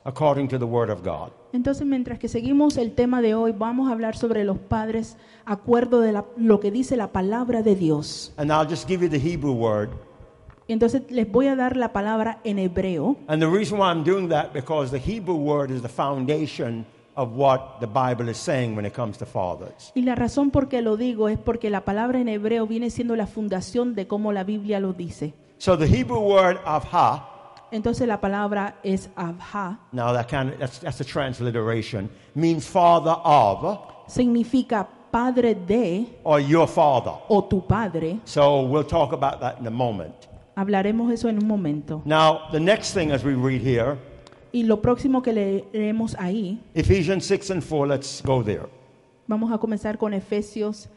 according to the Word of God. Entonces, mientras que seguimos el tema de hoy, vamos a hablar sobre los padres, acuerdo de lo que dice la palabra de Dios. And I'll just give you the Hebrew word. Entonces, les voy a dar la palabra en hebreo. And the reason why I'm doing that, because the Hebrew word is the foundation of what the Bible is saying when it comes to fathers. Y la razón por qué lo digo es porque la palabra en hebreo viene siendo la fundación de cómo la Biblia lo dice. So the Hebrew word avha, Entonces, la palabra es avha, now that's a transliteration, means father of significa padre de or your father. o tu padre. So we'll talk about that in a moment. Hablaremos eso en un momento. Now, the next thing as we read here, Y lo próximo que leemos ahí, Ephesians 6:4, let's go there. vamos a comenzar con Efesios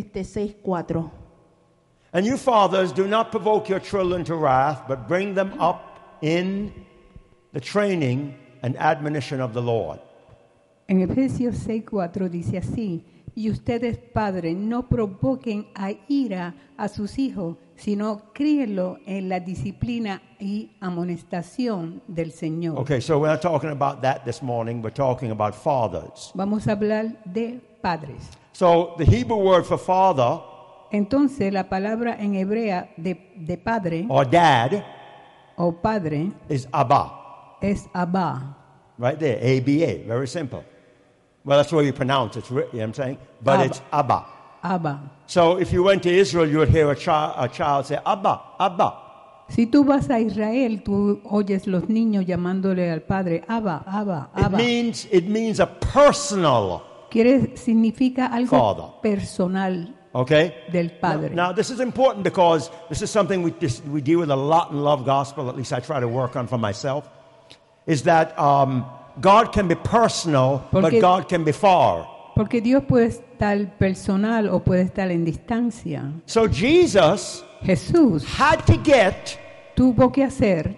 6:4. And you fathers, do not provoke your children to wrath, but bring them up in the training and admonition of the Lord. En Efesios 6:4 dice así: y ustedes, padres, no provoquen a ira a sus hijos, sino críenlo en la disciplina y amonestación del Señor. Okay, so we're not talking about that this morning. We're talking about fathers. Vamos a hablar de padres. So the Hebrew word for father Entonces, la palabra en hebrea de padre or dad o padre is Abba. es Abba. Right there, A-B-A, very simple. Well, that's the way you pronounce it, you know what I'm saying? But Abba. it's Abba. Abba. So if you went to Israel, you would hear a child say, Abba, Abba. Si tú vas a Israel, tú oyes los niños llamándole al padre Abba, Abba, Abba. It means a personal, Significa algo Father. personal okay? del padre. Now, this is important because this is something we deal with a lot in Love Gospel, at least I try to work on for myself, is that God can be personal, but God can be far. Porque Dios puede estar personal o puede estar en distancia. So Jesus Jesús had to get tuvo que hacer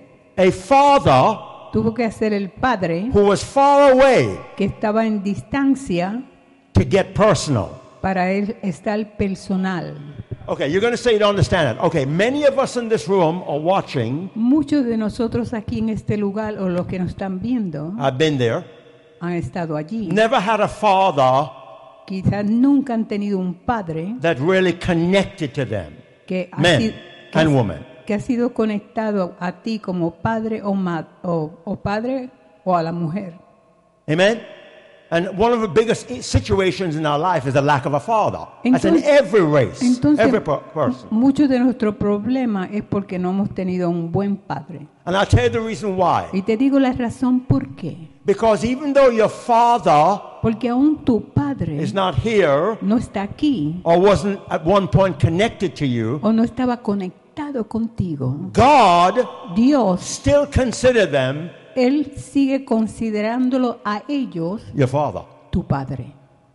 el padre who was far away que estaba en distancia to get personal. para él estar personal. Okay, you're going to say you don't understand it. Okay, many of us in this room are watching. Muchos de nosotros aquí en este lugar o los que nos están viendo I've been there. han estado allí. Never had a father Quizás nunca han tenido un padre that really connected to them. que ha, Men sido, and women. que ha sido conectado a ti como padre o padre o a la mujer. Amen? And one of the biggest situations in our life is the lack of a father. That's in Entonces- every race, Entonces, every person. mucho de nuestro problema es porque no hemos tenido un buen padre. And I'll tell you the reason why. Y te digo la razón por qué. Because even though your father Porque aún tu padre is not here no está aquí or wasn't at one point connected to you, o no estaba conectado contigo, God Dios, still consider them Él sigue considerándolo a ellos your father. tu padre.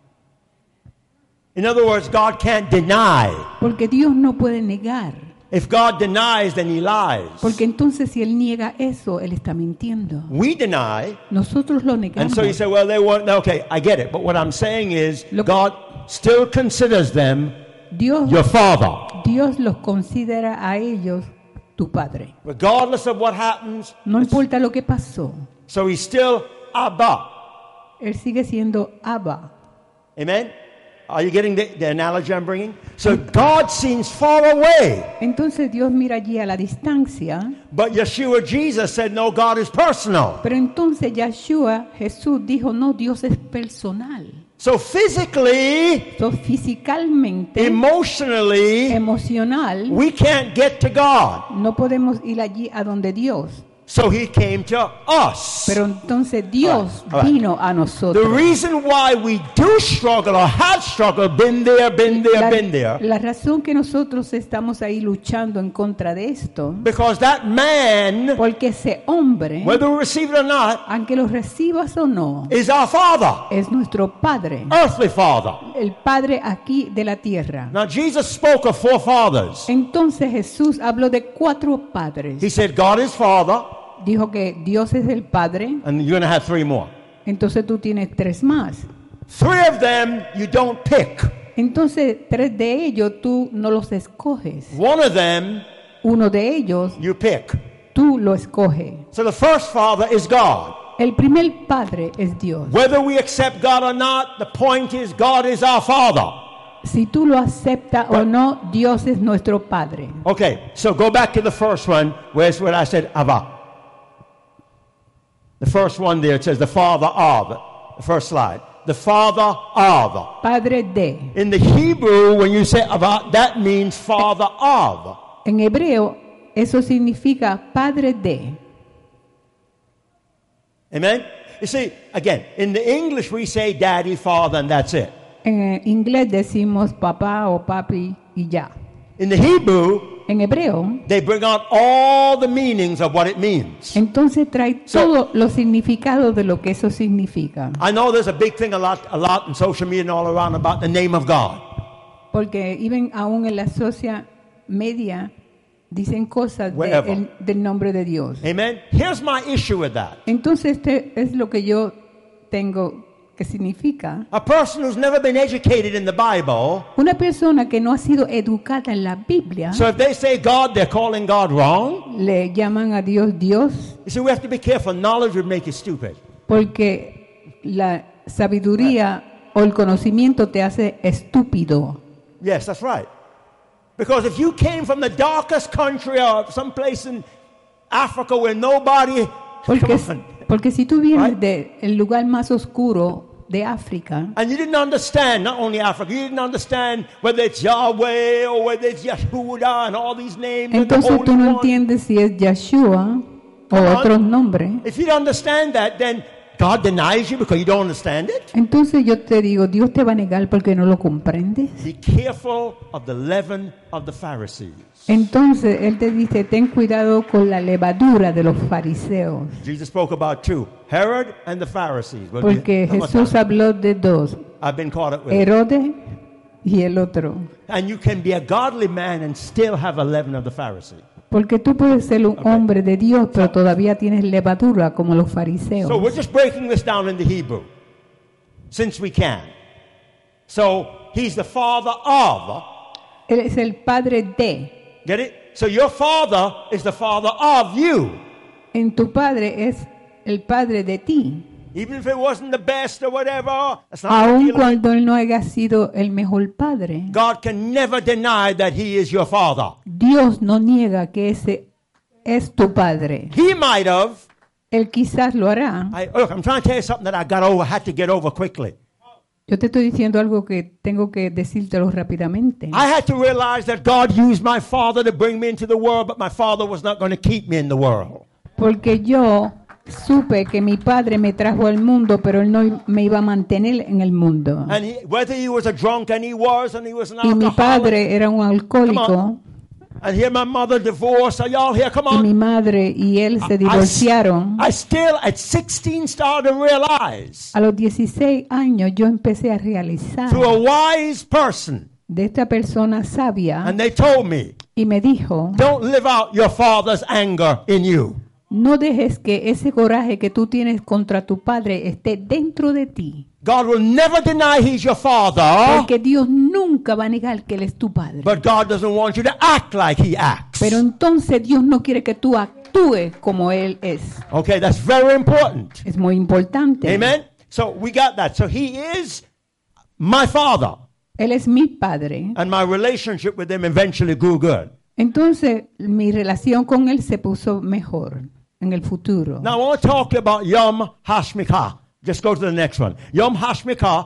In other words, God can't deny. Porque Dios no puede negar. If God denies, then he lies. Porque entonces si Él niega eso, Él está mintiendo. We deny. Nosotros lo And negamos. so you say, well, they weren't. Okay, I get it. But what I'm saying is, Lo- God still considers them Dios, your father. Dios los considera a ellos tu padre. Regardless of what happens. No importa lo que pasó. So he's still Abba. Él sigue siendo Abba. Amen? Are you getting the analogy I'm bringing? So God seems far away. Entonces Dios mira allí a la distancia. But Yeshua, Jesus said, no, God is personal. Pero entonces Yeshua, Jesús dijo, no, Dios es personal. So physically, Entonces, físicamente, emotionally, emocional, we can't get to God. no podemos ir allí a donde Dios. So he came to us. Pero entonces Dios All right. vino a The nosotros. reason why we do struggle or have struggled, been there, been there, La razón que nosotros estamos ahí luchando en contra de esto, because that man, porque ese hombre, whether we receive it or not, aunque lo recibas o no, is our father, es nuestro Padre, earthly father. el Padre aquí de la tierra. Now Jesus spoke of 4 fathers. Entonces Jesús habló de 4 padres. He said God is father, Dijo que Dios es el Padre, and you're going to have 3 more. entonces tú tienes 3 más. 3 of them you don't pick. Entonces 3 de ellos tú no los escoges. 1 of them Uno de ellos you pick. tú lo escoges. So the first father is God. El primer padre es Dios. Whether we accept God or not, the point is God is our Father. Si tú lo aceptas o no, Dios es nuestro padre. Okay, so go back to the first one, where's where I said Ava. The first one there, it says the Father of. The first slide. The Father of. Padre de. In the Hebrew, when you say Ava, that means Father of. En hebreo, eso significa padre de. Amen? You see, again, in the English we say daddy, father, and that's it. En inglés decimos papá o papi y ya. In the Hebrew, En hebreo, they bring out all the meanings of what it means. entonces trae todos los significados de lo que eso significa. I know there's a big thing a lot in social media and all around about the name of God. Porque even aún en la social media dicen cosas del nombre de Dios. Amen? Here's my issue with that. Entonces este es lo que yo tengo que significa. A person who's never been educated in the Bible, Una persona que no ha sido educada en la Biblia, so if they say God, they're calling God wrong. le llaman a Dios Dios, You see, we have to be careful. Knowledge would make you stupid. porque la sabiduría o el conocimiento te hace estúpido. Yes, that's right. Because if you came from the darkest country or someplace in Africa where nobody... Porque si tú vienes del lugar más oscuro de África, and you didn't understand, not only Africa, you didn't understand whether it's Yahweh or whether it's Yahuwah and all these names. entonces tú no entiendes si es Yeshua o otros nombres. If you don't understand that, then God denies you because you don't understand it. Entonces yo te digo, Dios te va a negar porque no lo comprendes. Be careful of the leaven of the Pharisees. Entonces Él te dice, ten cuidado con la levadura de los fariseos. Jesus spoke about two, Herod and the Pharisees. Porque Jesús habló de dos, I've been caught up with it. Herodes y el otro. And you can be a godly man and still have a leaven of the Pharisee. Porque tú puedes ser un hombre de Dios, pero todavía tienes levadura como los fariseos. So we're just breaking this down into Hebrew, since we can. So he's the father of. Él es el padre de. Get it? So your father is the father of you. En tu padre es el padre de ti. Even if it wasn't the best or whatever, that's not Aun the deal. cuando él no haya sido el mejor padre, God can never deny that he is your father. Dios no niega que ese es tu padre. He might have. Él quizás lo hará. Look, I'm trying to tell you something that had to get over quickly. Yo te estoy diciendo algo que tengo que decírtelo rápidamente. I had to realize that God used my father to bring me into the world, but my father was not going to keep me in the world. Porque yo supe que mi padre me trajo al mundo, pero él no me iba a mantener en el mundo. And whether he was a drunk, and he was an Y mi alcoholic. padre era un alcohólico. And here my mother divorced. Are y'all here? Come Y mi on. madre y él se divorciaron. I still, at 16, started to realize A los 16 años yo empecé a realizar through a wise person, de esta persona sabia and they told me, y me dijo, don't live out your father's anger in you. no dejes que ese coraje que tú tienes contra tu padre esté dentro de ti. God will never deny he's your father, Porque Dios nunca va a negar que Él es tu padre. but God doesn't want you to act like he acts. Pero entonces Dios no quiere que tú actúes como Él es. Okay, that's very important. Es muy importante. Amen? So we got that. So he is my father, Él es mi padre. and my relationship with him eventually grew good. Entonces mi relación con Él se puso mejor en el futuro. Now I want to talk about Yom HaShmikah. Just go to the next one. Yom HaShmikah,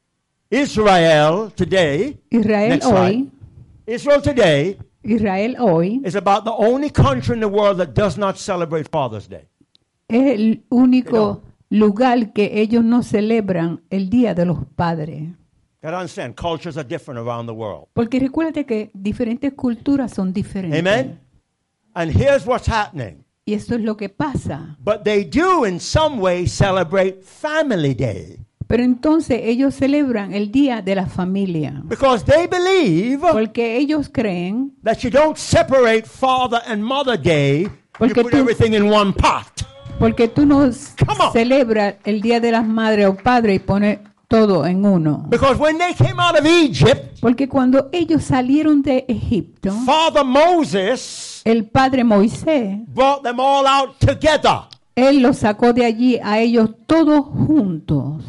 Israel today. Israel Next slide. hoy, Israel today Israel hoy is about the only country in the world that does not celebrate Father's Day. es el único lugar que ellos no celebran el Día de los Padres. Gotta understand, cultures are different around the world. Porque recuérdate que diferentes culturas son diferentes. Amen? And here's what's happening. Y eso es lo que pasa. But they do in some way celebrate Family Day. Pero entonces ellos celebran el Día de la Familia. Because they believe Porque ellos creen that you don't separate Father and Mother Day. Porque You put tú- everything in one pot. porque tú no Come on. celebras el Día de las Madres o Padres y pones todo en uno. Because when they came out of Egypt, Porque cuando ellos salieron de Egipto, Father Moses el padre Moisés brought them all out together. Él los sacó de allí a ellos todos juntos.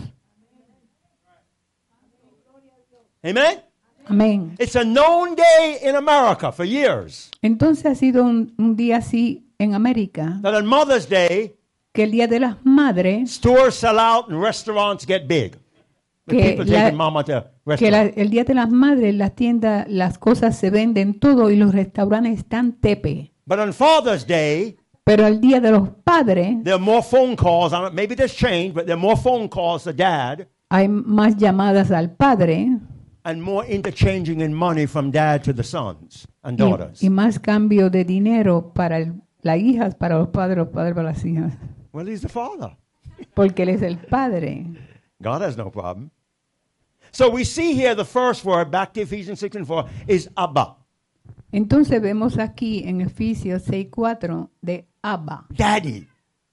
Amen? Amén. It's a known day in America for years. Entonces ha sido un día así en América, That on Mother's Day, que el Día de las Madres, stores sell out and restaurants get big. The Que people la- taking mama to que restaurants. el Día de las Madres, las tiendas, las cosas se venden todo y los restaurantes están tepe. But on Father's Day, Pero el Día de los Padres there are more phone calls. Maybe there's change, but there are more phone calls to dad hay más llamadas al padre and more interchanging in money from dad to the sons and daughters. y más cambio de dinero para las hijas, para los padres para las hijas. Well, he's the father. Porque él es el padre. God has no problem. So we see here the first word, back to Ephesians 6:4, is Abba, Entonces vemos aquí en Efesios 6:4 de Abba, daddy.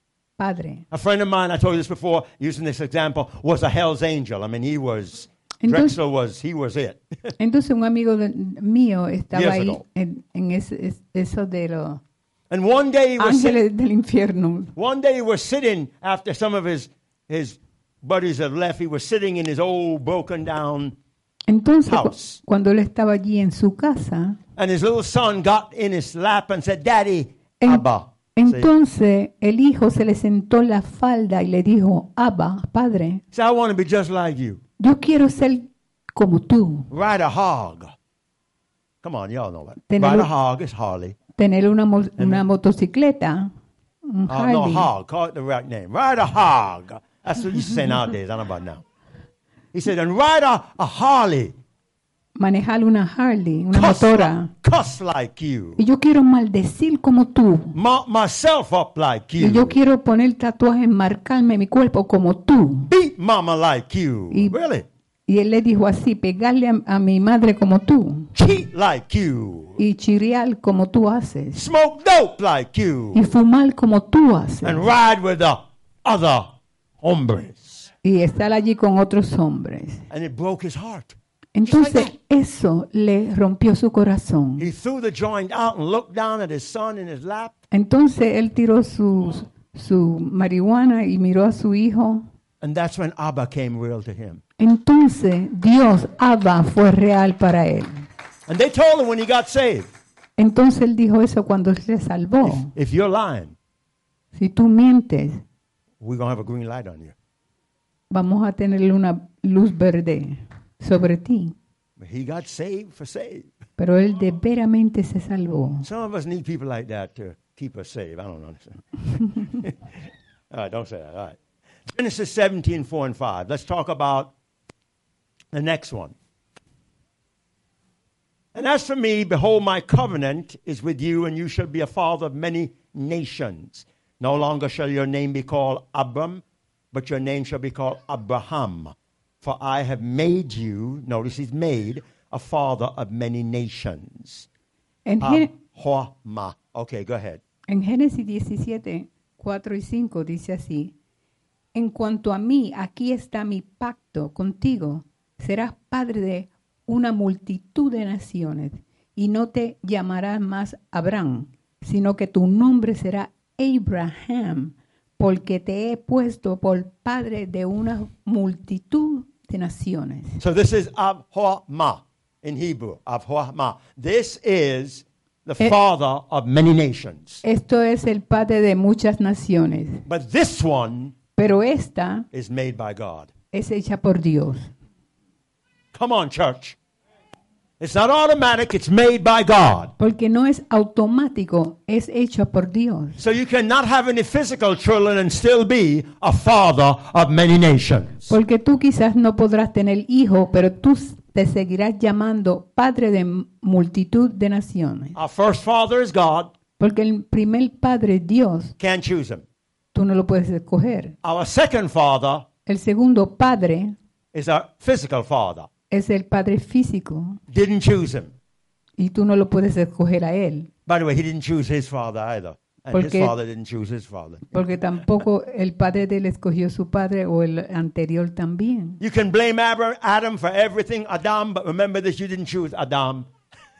padre. A friend of mine, I told you this before, using this example, was a Hell's Angel. I mean, Entonces- Drexel he was it. Entonces un amigo mío estaba Years ahí ago. en eso de los And one day ángeles del infierno. he was sitting after some of his buddies had left. He was sitting in his old broken down, Entonces House. cuando él estaba allí en su casa, and his little son got in his lap and said, "Daddy, en- Abba." entonces el hijo se le sentó en la falda y le dijo, Abba, padre, He said, "I want to be just like you. yo quiero ser como tú, Ride a hog." Come on, y'all know that. Tener Ride a un- hog is Harley. tener una motocicleta, un No, Harley, hog. Call it the right name. Ride a hog. That's what you say nowadays. I don't know about now. He said, and ride a Harley. manejar una Harley, una Cuss, motora. cuss like you. Y yo quiero maldecir como tú. Mount myself up like Y yo you. quiero poner tatuajes, marcarme mi cuerpo como tú. Beat mama like you. Y- Really? Y él le dijo así, pegarle a mi madre como tú. Cheat like you. Y chirriar como tú haces. Smoke dope like you. Y fumar como tú haces. And ride with the other hombres. Y estar allí con otros hombres. And it broke his heart. Entonces eso le rompió su corazón. He threw the joint out and looked down at his son in his lap. Entonces él tiró su marihuana y miró a su hijo. And that's when Abba came real to him. Entonces Dios, Abba, fue real para él. And they told him when he got saved, Entonces él dijo eso cuando se salvó. if you're lying, Si tú mientes, we're going to have a green light on you. vamos a tener una luz verde sobre ti. But he got saved for saved. Pero él de veramente se salvó. Some of us need people like that to keep us saved. I don't understand. All right, don't say that. All right. Genesis 17, 4 and 5. Let's talk about the next one. And as for me, behold, my covenant is with you, and you shall be a father of many nations. No longer shall your name be called Abram, but your name shall be called Abraham. For I have made you, notice he's made, a father of many nations. En, Gé- Abraham. Okay, go ahead. en Génesis 17, 4 y 5 dice así. En cuanto a mí, aquí está mi pacto contigo. Serás padre de una multitud de naciones y no te llamarás más Abraham, sino que tu nombre será Abraham, porque te he puesto por padre de una multitud de naciones. So this is Abraham in Hebrew. Abraham. This is the father of many nations. Esto es el padre de muchas naciones, But this one pero esta is made by God. es hecha por Dios. Come on, church. It's not automatic, it's made by God. Porque no es automático, es hecho por Dios. So you cannot have any physical children and still be a father of many nations. Porque tú quizás no podrás tener hijo, pero tú te seguirás llamando padre de multitud de naciones. Our first father is God. Porque el primer padre es Dios, Can't choose him. tú no lo puedes escoger. Our second father El segundo padre is our physical father. es el padre físico Didn't choose him. y tú no lo puedes escoger a él. By the way, he didn't choose his father either. And his Porque- father didn't choose his father. Porque tampoco el padre de él escogió su padre o el anterior también. You can blame Adam for everything, Adam, but remember this, you didn't choose Adam.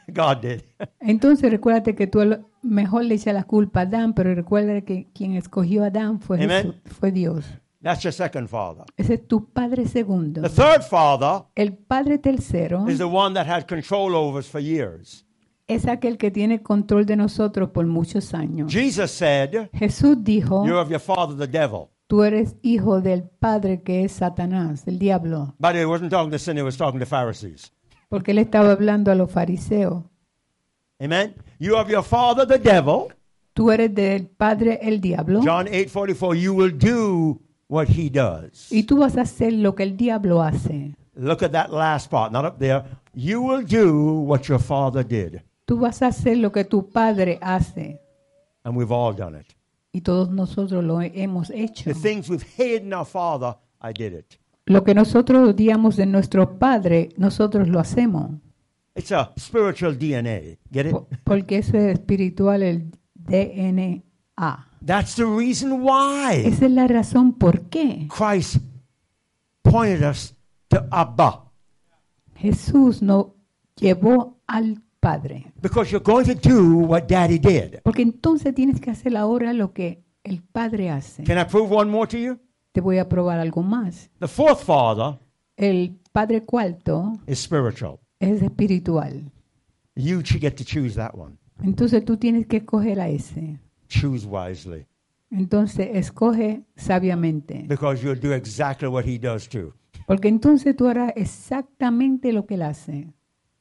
God did. Entonces recuérdate que tú mejor le echas la culpa a Adán, pero recuerda que quien escogió a Adán fue Amen. Jesús, fue Dios. That's your second father. Ese es tu padre segundo. The third father El padre tercero is the one that had control over us for years. es aquel que tiene control de nosotros por muchos años. Jesus said, Jesús dijo, you're of your father, the devil. tú eres hijo del padre que es Satanás, el diablo. But he wasn't talking to sin, he was talking to Pharisees. Porque él estaba hablando a los fariseos. Amen. You of your father, the devil. Tú eres del padre el diablo John 8:44, you will do what he does. y tú vas a hacer lo que el diablo hace. Look at that last part, not up there. You will do what your father did. Tú vas a hacer lo que tu padre hace. And we've all done it. Y todos nosotros lo hemos hecho. The things we've hated in our father, I did it. Lo que nosotros odiamos de nuestro padre, nosotros lo hacemos. It's a spiritual DNA. Get it? Porque eso es espiritual, el DNA. That's the reason why Esa es la razón por qué Christ pointed us to Abba. Jesús nos llevó al Padre. Because you're going to do what Daddy did. Porque entonces tienes que hacer ahora lo que el Padre hace. Can I prove one more to you? Te voy a probar algo más. The fourth father El Padre cuarto is spiritual. es espiritual. You should get to choose that one. Entonces tú tienes que escoger a ese. Choose wisely. Entonces escoge sabiamente. Because you'll do exactly what he does too. Porque entonces tú harás exactamente lo que él hace.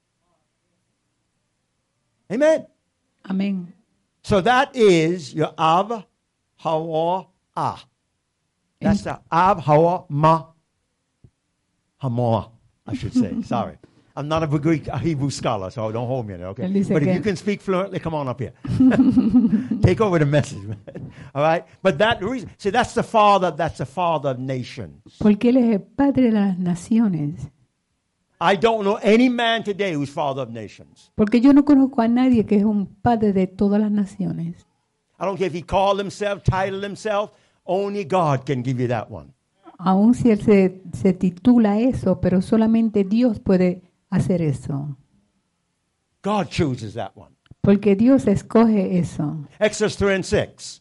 Amen. Amén. So that is your Ab, Hawa, Ah. That's the Ab, Hawa, Ma, Hamoa, I should say. Sorry. I'm not a Greek, a Hebrew scholar, so don't hold me there, okay? Él dice But if que- you can speak fluently, come on up here. Take over the message, man. All right? But that reason, see, that's the father of nations. Porque él es el Padre de las naciones. I don't know any man today who's father of nations. Porque yo no conozco a nadie que es un padre de todas las naciones. I don't care if he called himself, titled himself, only God can give you that one. Aun si él se titula eso, pero solamente Dios puede hacer eso. God chooses that one. Porque Dios escoge eso. Exodus 3:6.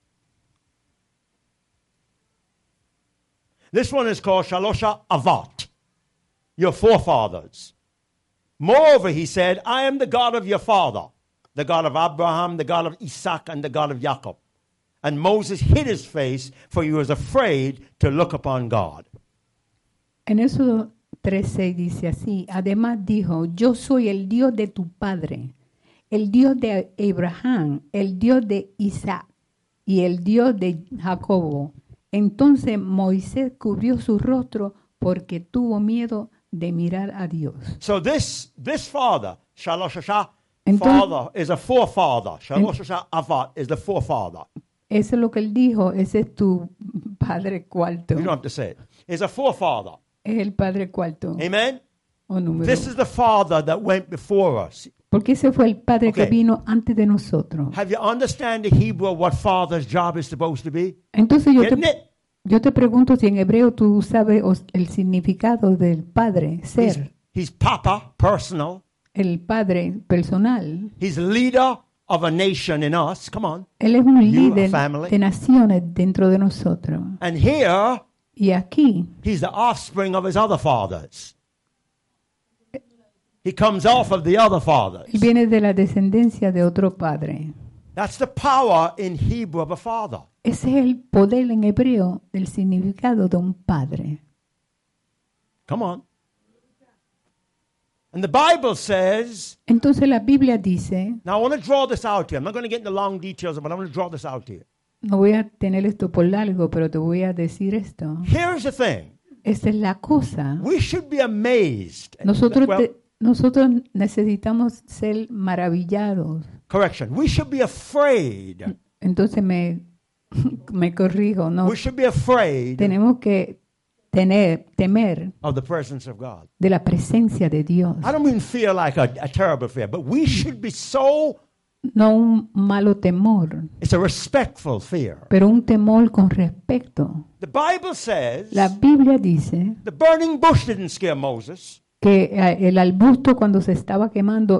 This one is called Shalosha Avat, your forefathers. Moreover, he said, I am the God of your father, the God of Abraham, the God of Isaac, and the God of Jacob. And Moses hid his face, for he was afraid to look upon God. En Éxodo 3:6 dice así, además dijo, yo soy el Dios de tu padre, el Dios de Abraham, el Dios de Isaac y el Dios de Jacobo. Entonces Moisés cubrió su rostro porque tuvo miedo de mirar a Dios. So this father, Shalosha Entonces- father, is a forefather. Shalosha Avat is the forefather. Eso es lo que él dijo, ese es tu padre cuarto. You don't have to say it. Is a forefather. Es el padre cuarto Amen? o número. This is the father that went before us. Porque ese fue el padre que Okay. vino antes de nosotros. Have you understand the Hebrew what father's job is supposed to be? Entonces Getting it? yo te pregunto si en hebreo tú sabes el significado del padre, ser, He's papa, personal. el padre personal. He's leader of a nation in us. Come on. Él es un You, líder a family. de naciones dentro de nosotros. And here, Y aquí, he's the offspring of his other fathers. He comes off of the other fathers. él viene de la descendencia de otro padre. That's the power in Hebrew of a father. Ese es el poder en hebreo del significado de un padre. Come on. And the Bible says, Entonces la Biblia dice, now I want to draw this out here. I'm not going to get into long details, but I want to draw this out here. no voy a tener esto por largo, pero te voy a decir esto. Here's the thing. Esta es la cosa. We should be amazed. Nosotros, Well, nosotros necesitamos ser maravillados. correction. We should be afraid. Entonces me corrijo, ¿no? We should be afraid Tenemos que temer of the presence of God. de la presencia de Dios. I don't mean fear like a terrible fear, but we should be so, No un malo temor, it's a respectful fear. pero un temor con respeto. The Bible says La Biblia dice the burning bush didn't scare Moses. que el arbusto cuando se estaba quemando,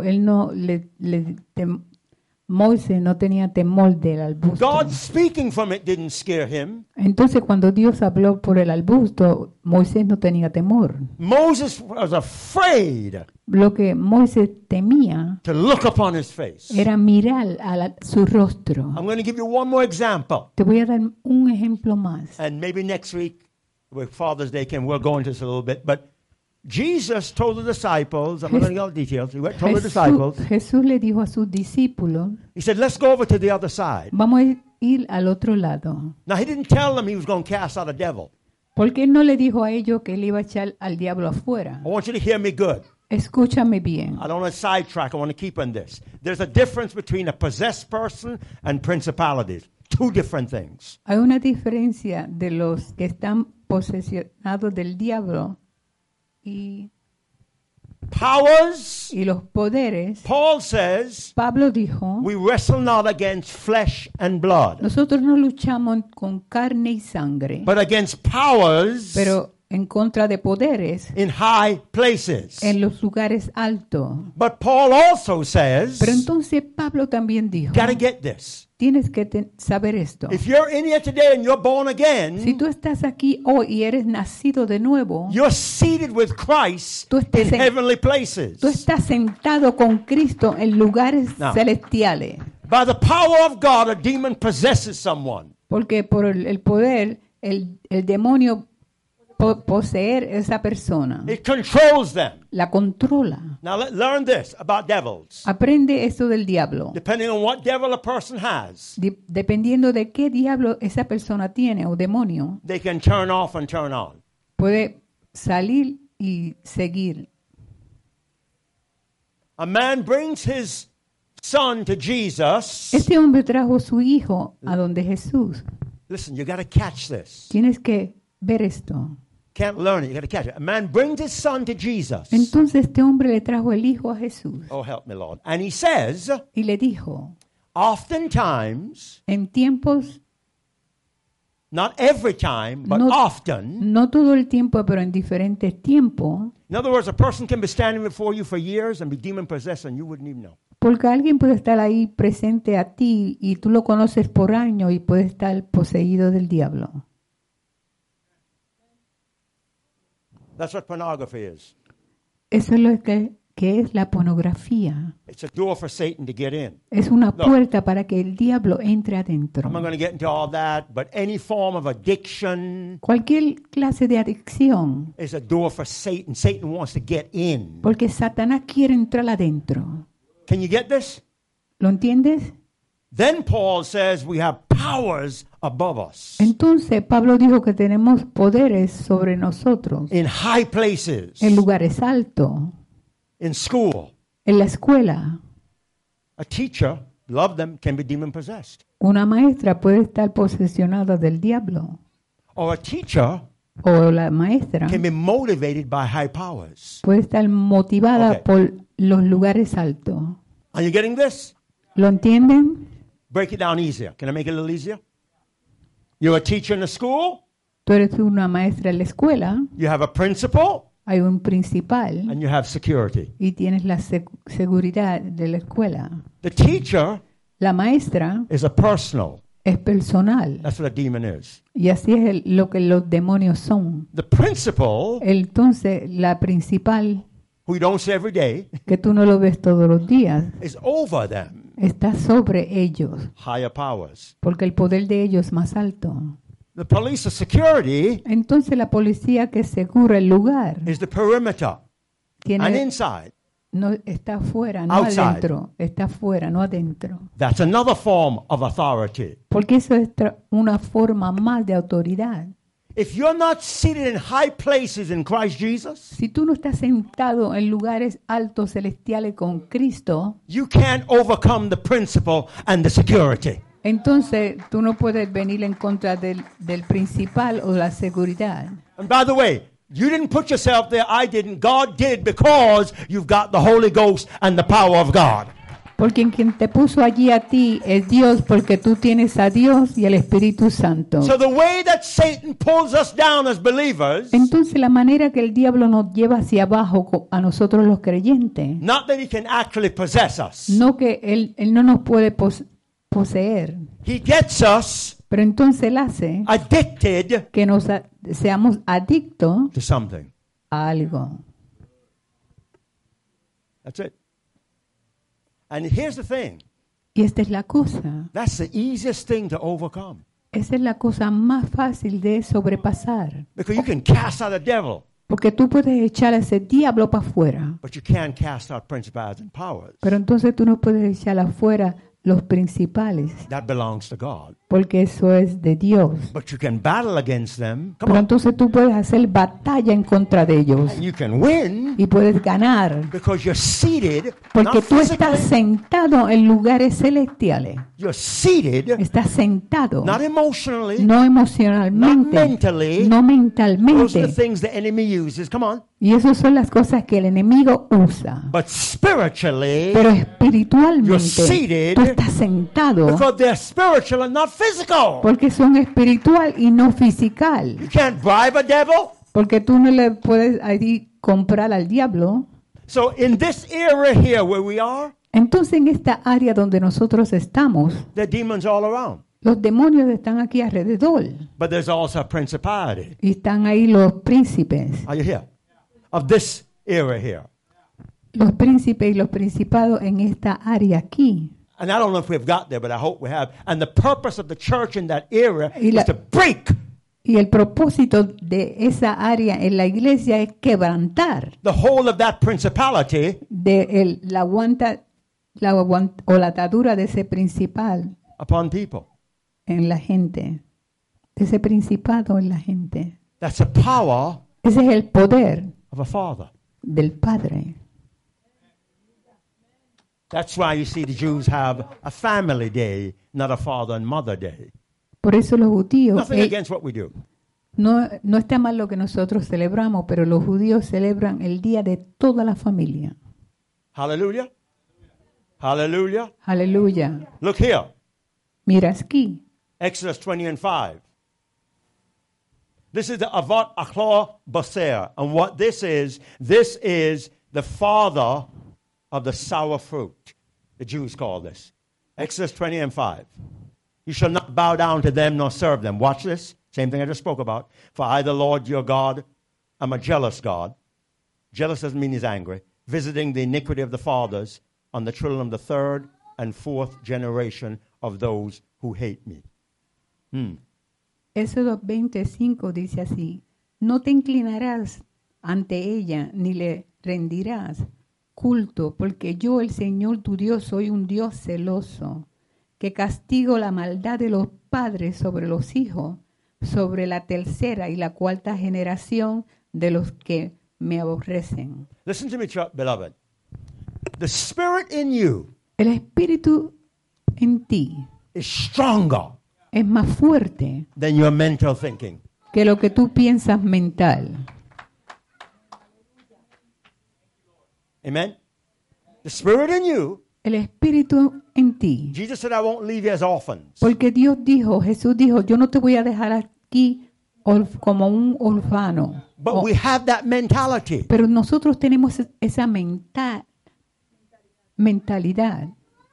Moisés no tenía temor del arbusto. God speaking from it didn't scare him. Entonces cuando Dios habló por el arbusto, Moisés no tenía temor. Moses was afraid Lo que Moisés temía to look upon his face. era mirar su rostro. I'm going to give you one more example. Te voy a dar un ejemplo más. And maybe next week, with Father's Day came, we'll go into this a little bit. But Jesus told the disciples, I'm not going to get all the details, he told the disciples, Jesús le dijo a sus discípulos, he said, let's go over to the other side. vamos a ir al otro lado. Now, he didn't tell them he was going to cast out a devil. Porque él no le dijo a ellos que él iba a echar al diablo afuera. I want you to hear me good. Escúchame bien. I don't want to sidetrack. I want to keep on this. There's a difference between a possessed person and principalities. Two different things. Hay una diferencia de los que están posesionados del diablo y Powers, los poderes. Paul says, Pablo dijo, we wrestle not against flesh and blood, nosotros no luchamos con carne y sangre, but against powers pero en contra de poderes in high places. en los lugares altos. But Paul also says, Pero entonces Pablo también dijo, gotta get this. tienes que saber esto. If you're in here today and you're born Si again, tú estás aquí hoy y eres nacido de nuevo, you're seated with Christ Tú estás in en- heavenly places. tú estás sentado con Cristo en lugares No. celestiales. By the power of God, a demon possesses someone. Porque por el poder, el demonio poseer esa persona, It controls them. la controla. Now learn this about devils. Aprende esto del diablo. Depending on what devil a person has, Dependiendo de qué diablo esa persona tiene o demonio, they can turn off and turn on. puede salir y seguir. A man brings his son to Jesus. Este hombre trajo su hijo a donde Jesús. Listen, you got to catch this. Tienes que ver esto. Can't learn it. You got to catch it. A man brings his son to Jesus. Entonces este hombre le trajo el hijo a Jesús Oh, help me, Lord. And he says, y le dijo, oftentimes, en tiempos, not every time, but No. often. no todo el tiempo, pero en diferentes tiempos, In other words, a person can be standing before you for years and be demon possessed and you wouldn't even know. porque alguien puede estar ahí presente a ti y tú lo conoces por años y puede estar poseído del diablo. That's what pornography is. Eso es lo que es la pornografía. It's a door for Satan to get in. Es una puerta para que el diablo entre adentro. I'm not going to get into all that, but any form of addiction Cualquier clase de adicción, is a door for Satan. Satan wants to get in. porque Satanás quiere entrar adentro. Can you get this? ¿Lo entiendes? Then Paul says we have powers above us Entonces Pablo dijo que tenemos poderes sobre nosotros in high places, en lugares altos, in school. en la escuela. A teacher, love them, can be demon possessed. Una maestra puede estar posesionada del diablo Or a teacher o la maestra can be motivated by high powers. puede estar motivada Okay. por los lugares altos. Are you getting this? ¿Lo entienden? Break it down easier. Can I make it a little easier? You're a teacher in a school. Tú eres una maestra en la escuela, You have a principal. hay un principal And you have security. y tienes la seguridad de la escuela. The teacher La maestra is a personal. es personal That's what a demon is. y así es lo que los demonios son. The principal, Entonces, la principal, who you don't see every day, que tú no lo ves todos los días, is over them. está sobre ellos, Higher powers. porque el poder de ellos es más alto. The police of security Entonces, la policía que segura el lugar is the perimeter and tiene, inside. no está afuera, no Outside. adentro, está afuera, no adentro. That's another form of authority. Porque eso es una forma más de autoridad. If you're not seated in high places in Christ Jesus, Si tú no estás sentado en lugares altos celestiales con Cristo, you can't overcome the principal and the security. entonces tú no puedes venir en contra del principal o la seguridad. And by the way, you didn't put yourself there, I didn't. God did, because you've got the Holy Ghost and the power of God. Porque quien te puso allí a ti es Dios, porque tú tienes a Dios y el Espíritu Santo. So the way that Satan pulls us down as believers, Entonces la manera que el diablo nos lleva hacia abajo a nosotros los creyentes, not that he can actually possess us. no que él no nos puede poseer, He gets us pero entonces él hace addicted que seamos adictos to something. a algo. That's it. And here's the thing. Y esta es la cosa. That's the easiest thing to overcome. Esa es la cosa más fácil de sobrepasar. Because you can cast out the devil, Porque tú puedes echar a ese diablo para afuera, but you can't cast out principalities and powers. pero entonces tú no puedes echar afuera los principales, That belongs to God. porque eso es de Dios. But you can battle against them. Come Pero on. entonces tú puedes hacer batalla en contra de ellos And you can win y puedes ganar, because you're seated, porque not tú estás physically, sentado en lugares celestiales. you're seated, Estás sentado, not emotionally, no emocionalmente, not mentally. no Those are the mentalmente. things the enemy uses. Come on. Y esas son las cosas que el enemigo usa. But spiritually, Pero You're espiritualmente seated tú estás sentado because they're spiritual and not physical. porque son espiritual y no fisical. You can't bribe a devil. Porque tú no le puedes ahí comprar al diablo. So in this era here where we are, Entonces en esta área donde nosotros estamos, there are demons all around. los demonios están aquí alrededor But there's also a principality. y están ahí los príncipes. Are you here? Of this era here. Los príncipes y los principados en esta área aquí. And I don't know if we've got there, but I hope we have. And the purpose of the church in that era Y la- is to break Y el propósito de esa área en la iglesia es quebrantar the whole of that principality o la atadura de ese principal upon people. en la gente. De ese principado en la gente. That's the power Ese es el poder of a father. del Padre. That's why you see the Jews have a family day, not a father and mother day. Por eso los judíos, Nothing against what we do. no está mal lo que nosotros celebramos, pero los judíos celebran el día de toda la familia. Hallelujah. Hallelujah. Aleluya. Look here. Mira aquí. Exodus 20 and 5. This is the Avat Achlor Baser. And what this is the father of the sour fruit. The Jews call this. Exodus 20 and 5. You shall not bow down to them nor serve them. Watch this. Same thing I just spoke about. For I, the Lord your God, am a jealous God. Jealous doesn't mean he's angry. Visiting the iniquity of the fathers on the children of the third and fourth generation of those who hate me. Éxodo 25 dice así: no te inclinarás ante ella ni le rendirás culto, porque yo, el Señor tu Dios, soy un Dios celoso, que castigo la maldad de los padres sobre los hijos, sobre la tercera y la cuarta generación de los que me aborrecen. Listen to me, beloved. The spirit in you El espíritu en ti is stronger es más fuerte than your mental thinking. que lo que tú piensas mental. Amen? The spirit in you, El espíritu en ti. Jesus said, I won't leave you as orphans. Porque Jesús dijo, yo no te voy a dejar aquí como un orfano. But we have that mentality. Pero nosotros tenemos esa mentalidad.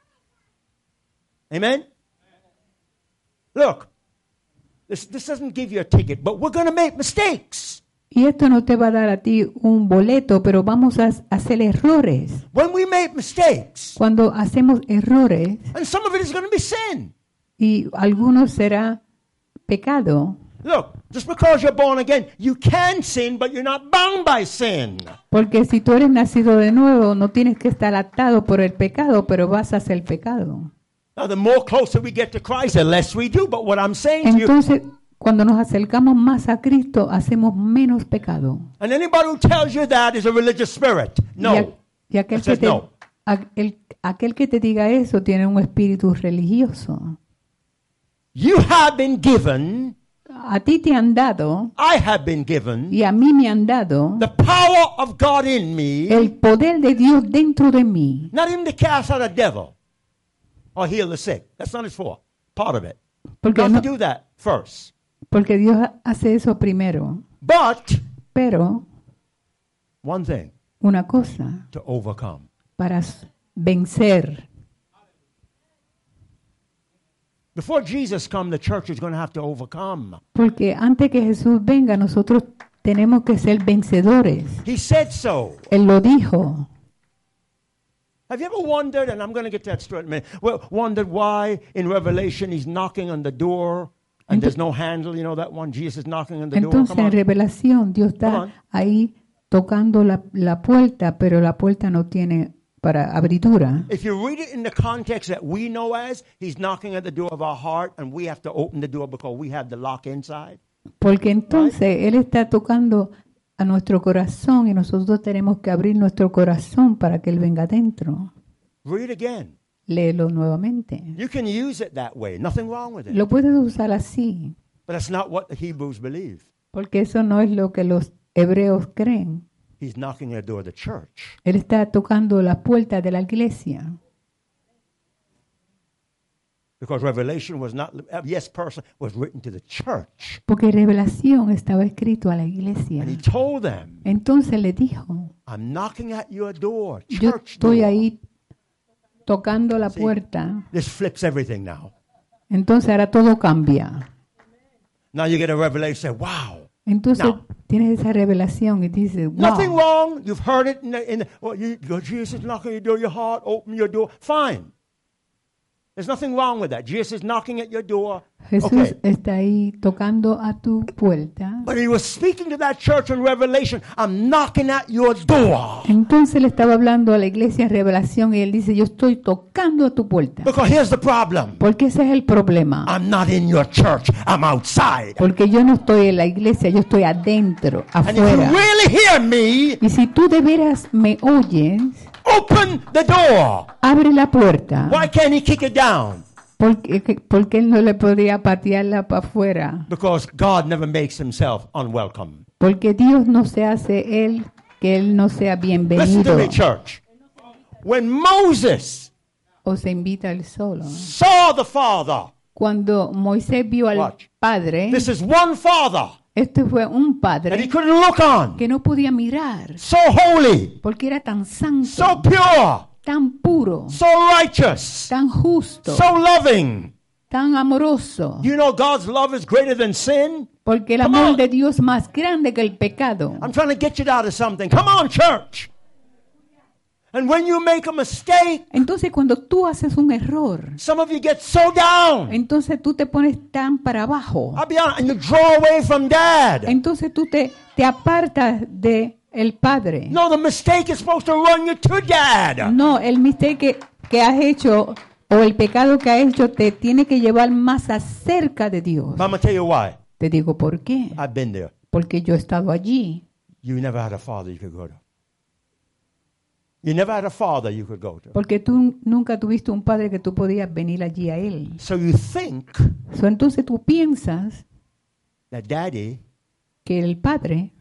Amen? Look, this doesn't give you a ticket, but we're going to make mistakes. Y esto no te va a dar a ti un boleto, pero vamos a hacer errores. When we make mistakes, Cuando hacemos errores, and some of it is going to be sin. y algunos será pecado, Look, just because you're born again, you can sin, but you're not bound by sin. porque si tú eres nacido de nuevo, no tienes que estar atado por el pecado, pero vas a hacer pecado. Now, the more closer we get to Christ, the less we do. But what I'm saying to you, Entonces, cuando nos acercamos más a Cristo, hacemos menos pecado. and anybody who tells you that is a religious spirit. No. Y aquel, It says no. aquel que te diga eso tiene un espíritu religioso. You have been given a ti te han dado I have been given y a mí me han dado the power of God in me, el poder de Dios dentro de mí. not even to cast out a devil or heal the sick. That's not his fault. Part of it. Porque, Not no- to do that first. porque Dios hace eso primero. But Pero one thing, una cosa, to overcome. para vencer. Before Jesus come, the church is going to have to overcome. Porque antes que Jesús venga, nosotros tenemos que ser vencedores. He said so. Él lo dijo. Have you ever wondered, and I'm going to get to that straight in a minute, wondered why in Revelation he's knocking on the door and there's no handle, you know that one, Jesus is knocking on the door. Entonces Come en on. Revelación Dios Come on. está ahí tocando la puerta, pero la puerta no tiene para abridura. If you read it in the context that we know as, he's knocking at the door of our heart and we have to open the door because we have the lock inside. Porque entonces Él está tocando a nuestro corazón y nosotros tenemos que abrir nuestro corazón para que Él venga adentro. Read again. Léelo nuevamente. You can use it that way. Nothing wrong with it. Lo puedes usar así, But that's not what the Hebrews believe. porque eso no es lo que los hebreos creen. He's knocking at the door of the church. Él está tocando la puerta de la iglesia. Because Revelation was not, yes, person was written to the church. Porque Revelación estaba escrito a la iglesia. And he told them, Entonces le dijo, I'm knocking at your door, yo church estoy door. ahí tocando la Sí. puerta. This flips everything now. Entonces ahora todo cambia. Now you get a revelation, say, wow. Entonces No. tienes esa revelación y dices, Nothing wow. wrong. You've heard it well, Jesus is knocking at your heart, open your door. Fine. There's nothing wrong with that. Jesus is knocking at your door. Jesús Okay. está ahí tocando a tu puerta. But he was speaking to that church in Revelation. I'm knocking at your door. Entonces le estaba hablando a la iglesia en Revelación y él dice, yo estoy tocando a tu puerta. Because here's the problem. Porque ese es el problema. I'm not in your church. I'm outside. Porque yo no estoy en la iglesia, yo estoy adentro, And if you afuera. really hear me, Y si tú de veras me oyes, open the door. abre la puerta. Why can't he kick it down? Porque él no le podía patearla para afuera. Because God never makes himself unwelcome. Porque Dios no se hace él que él no sea Listen bienvenido. to me, church. When Moses O se invita él solo. saw the Father, Cuando Moisés vio al Watch. Padre, this is one Father este fue un that he Padre couldn't look on. que no podía mirar. So holy, Porque era tan santo, so pure, tan puro, so righteous, tan justo, so loving. tan amoroso. You know God's love is greater than sin? Porque el Come amor on. de Dios es más grande que el pecado. I'm trying to get you out of something. Come on, church. And when you make a mistake, Entonces cuando tú haces un error, some of you get so down. entonces tú te pones tan para abajo. I'll be honest, and you draw away from dad. Entonces tú te apartas de el Padre. No, the mistake is supposed to run you to dad. No, el mistake que has hecho o el pecado que has hecho te tiene que llevar más acerca de Dios. I'm going to tell you why. Te digo por qué. I've been there. Porque yo he estado allí. You never had a father you could go to. You never had a father you could go to. Porque tú nunca tuviste un padre que tú podías venir allí a él. So you think Entonces tú piensas that daddy que el padre,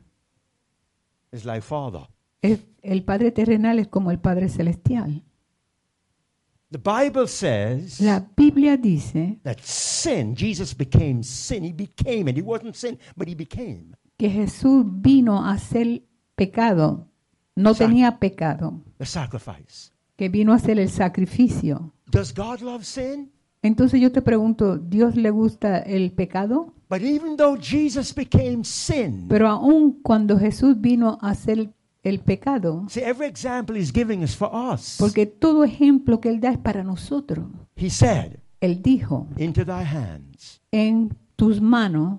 is like father. el padre terrenal es como el padre celestial. The Bible says La Biblia dice that sin, Jesus became sin. He became it. He wasn't sin, but he became. que Jesús vino a hacer pecado. No tenía pecado. The sacrifice. Que vino a hacer el sacrificio. Does God love sin? Entonces yo te pregunto, ¿Dios le gusta el pecado? But even though Jesus became sin, Pero aun cuando Jesús vino a hacer el pecado, see, every example he's giving is for us. porque todo ejemplo que Él da es para nosotros. He said, Él dijo, into thy hands. en tus manos,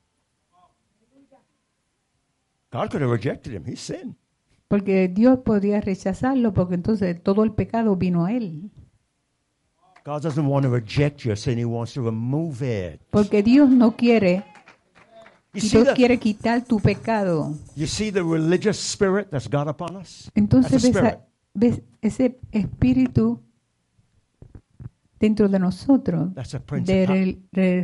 God could have rejected him. He sinned. porque Dios podía rechazarlo, porque entonces todo el pecado vino a Él. God doesn't want to reject your sin. He wants to remove it. Porque Dios no quiere, You see, Dios the, quiere quitar tu pecado. you see the religious spirit that's got upon us? Entonces That's a ves, spirit. ves ese espíritu dentro de nosotros That's a de principality.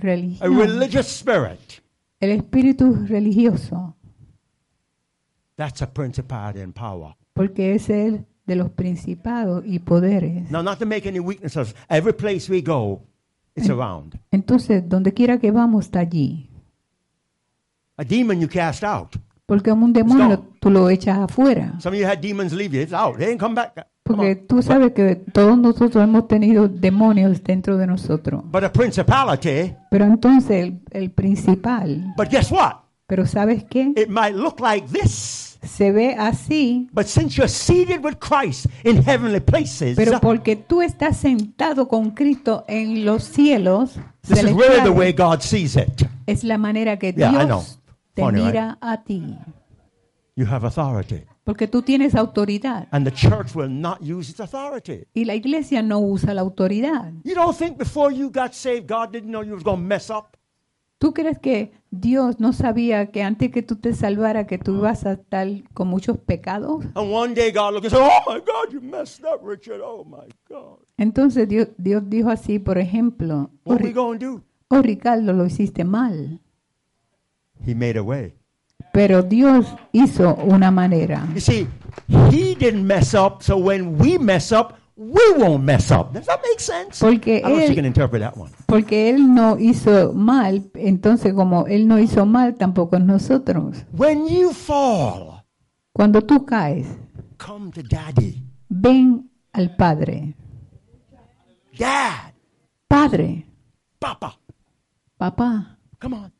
A religión, religious spirit. el espíritu religioso, That's a principality and power. porque es el de los principados y poderes. Now, not to make any weaknesses, every place we go, it's around. Entonces, donde quiera que vamos, está allí. A demon you cast out. Porque un demonio tú lo echas afuera. Some of you had demons leave you, it's out. They ain't come back. Come Porque on. tú sabes que todos nosotros hemos tenido demonios dentro de nosotros. But a principality, Pero entonces el principal, but guess what? pero ¿sabes qué? It might look like this. Se ve así, But since you're seated with Christ in heavenly places, pero porque tú estás sentado con Cristo en los cielos this is really the celestiales, way God sees it. es la manera que Yeah, I know. Dios te Funny, right? mira a ti. You have authority. Porque tú tienes autoridad And the church will not use its authority. y la iglesia no usa la autoridad. You don't think before you got saved, God didn't know you was going to mess up? ¿Tú crees que Dios no sabía que antes que tú te salvara que tú ibas a estar con muchos pecados? And one day God looked and said, oh my God, you messed up, Richard. Oh my God. Entonces Dios dijo así, por ejemplo, What are we going to do? oh Ricardo, lo hiciste mal. He made a way. Pero Dios hizo una manera. You see, he didn't mess up, so when we mess up, we won't mess up. Does that make sense? Porque I don't know if you can él, interpret that one. porque él no hizo mal, entonces como él no hizo mal, tampoco nosotros. When you fall, Cuando tú caes, come to Daddy. ven al Padre. Dad, Padre, Papa, papá, come on.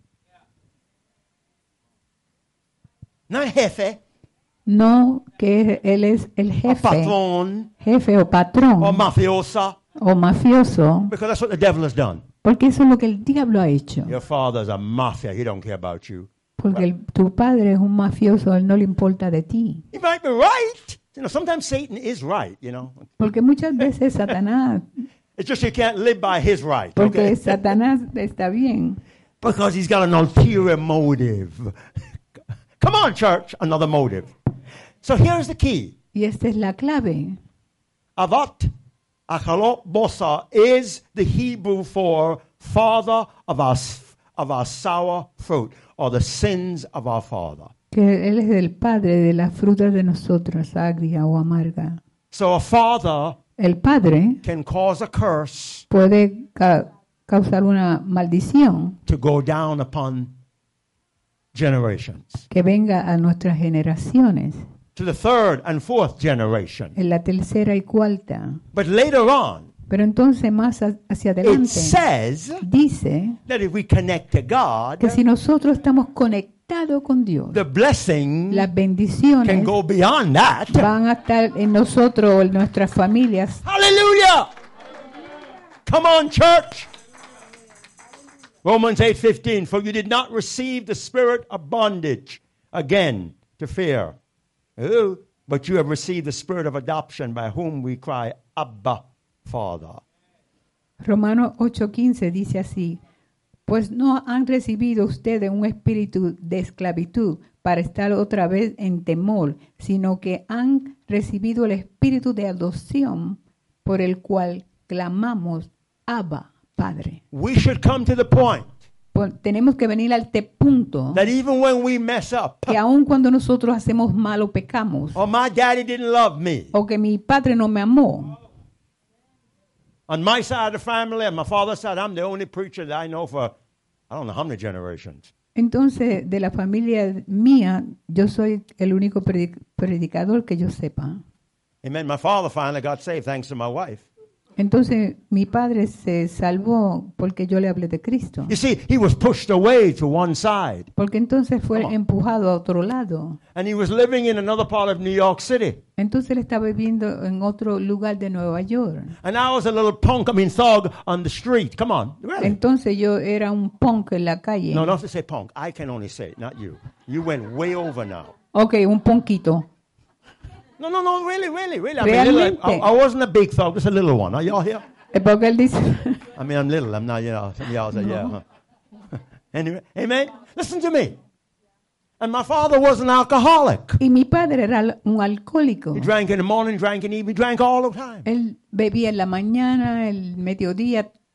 Not jefe, no que él es el or jefe, patron, jefe o patrón or mafiosa, o mafioso, because that's what the devil has done. porque eso es lo que el diablo ha hecho. Your father's a mafia. He don't care about you. Porque tu padre es un mafioso, él no le importa de ti. He might be right. You know, sometimes Satan is right, you know. Porque muchas veces Satanás, It's just you can't live by his right, porque okay? Satanás está bien, Because he's got an ulterior motive. Come on, church, another motive. So here's the key. y esta es la clave. Avat achalot bosa is the Hebrew for father of our sour fruit, or the sins of our father. Que él es el padre de las frutas de nosotros, agria o amarga. So a father El padre can cause a curse puede causar una maldición to go down upon generations, que venga a nuestras generaciones, to the third and fourth generation. en la tercera y cuarta. But later on, Pero entonces más hacia it adelante says dice that if we connect to God, que si nosotros estamos conectados con Dios, the blessing las can bendiciones go beyond that. van a estar en nosotros o en nuestras familias. Hallelujah! Come on, church. Romans 8:15, for you did not receive the spirit of bondage again to fear, but you have received the spirit of adoption by whom we cry, Abba, Father. Romanos 8:15 dice así, pues no han recibido ustedes un espíritu de esclavitud para estar otra vez en temor, sino que han recibido el espíritu de adopción por el cual clamamos, Abba, Padre. We should come to the point Tenemos que venir al punto that even when we mess up, que aun cuando nosotros hacemos mal o pecamos, or my daddy didn't love me, o que mi padre no me amó, on my side of the family, on my father's side, I'm the only preacher that I know for I don't know how many generations. entonces de la familia mía, yo soy el único predicador que yo sepa. Amen. My father finally got saved thanks to my wife. Entonces mi padre se salvó porque yo le hablé de Cristo. You see, he was pushed away to one side, Porque entonces fue Come on. empujado a otro lado. and he was living in another part of New York City. Entonces él estaba viviendo en otro lugar de Nueva York. And I was a little thug on the street. Come on. Really? Entonces yo era un punk en la calle. No, not to say punk. I can only say it, not you. You went way over now. Ok, un ponquito. No, really. I mean, Realmente. I wasn't a big thug, just a little one. Are y'all here? Porque él dice, I mean, I'm little. I'm not, some of y'all say, yeah. Huh? Anyway, amen? Listen to me. And my father was an alcoholic. y mi padre era un alcohólico. He drank in the morning, drank in the evening, drank all the time. Él bebía en la mañana, el mediodía,